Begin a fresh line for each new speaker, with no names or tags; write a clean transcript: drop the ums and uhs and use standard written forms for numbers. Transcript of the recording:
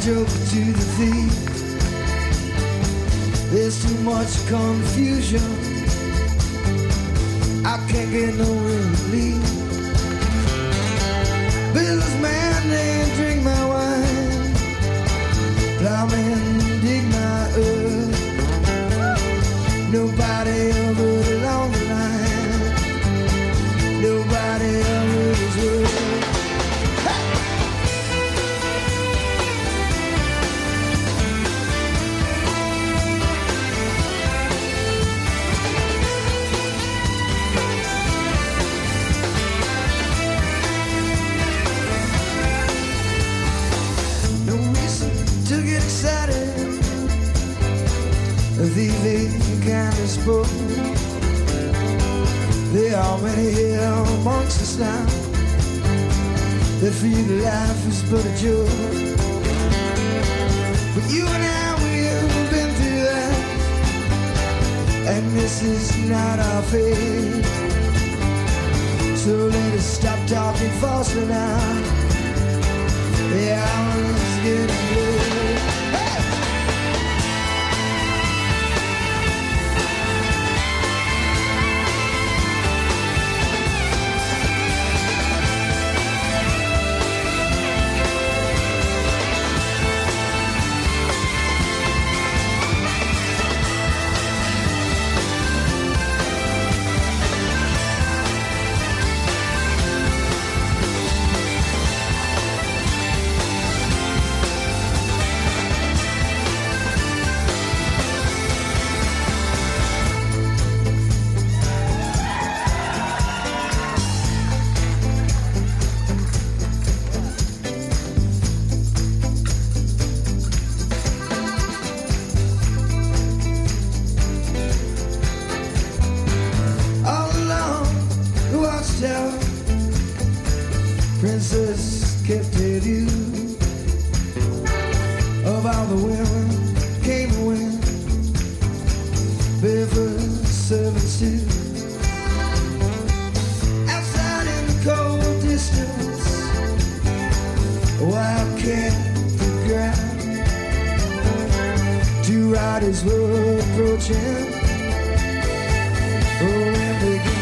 joke to the thief. There's too much confusion. I can't get no relief. Businessman, they drink my wine. Plowman, dig my earth. Nobody ever along the line. Nobody ever is worth. The kind of spoke. There are many here amongst us now that feel life is but a joke. But you and I, we've been through that, and this is not our fate. So let us stop talking falsely now. The hour is getting late. Princess kept it you. Of all the women came a wind, barefoot servants too. Outside in the cold distance, a wildcat the ground. Two riders were approaching. Oh, and they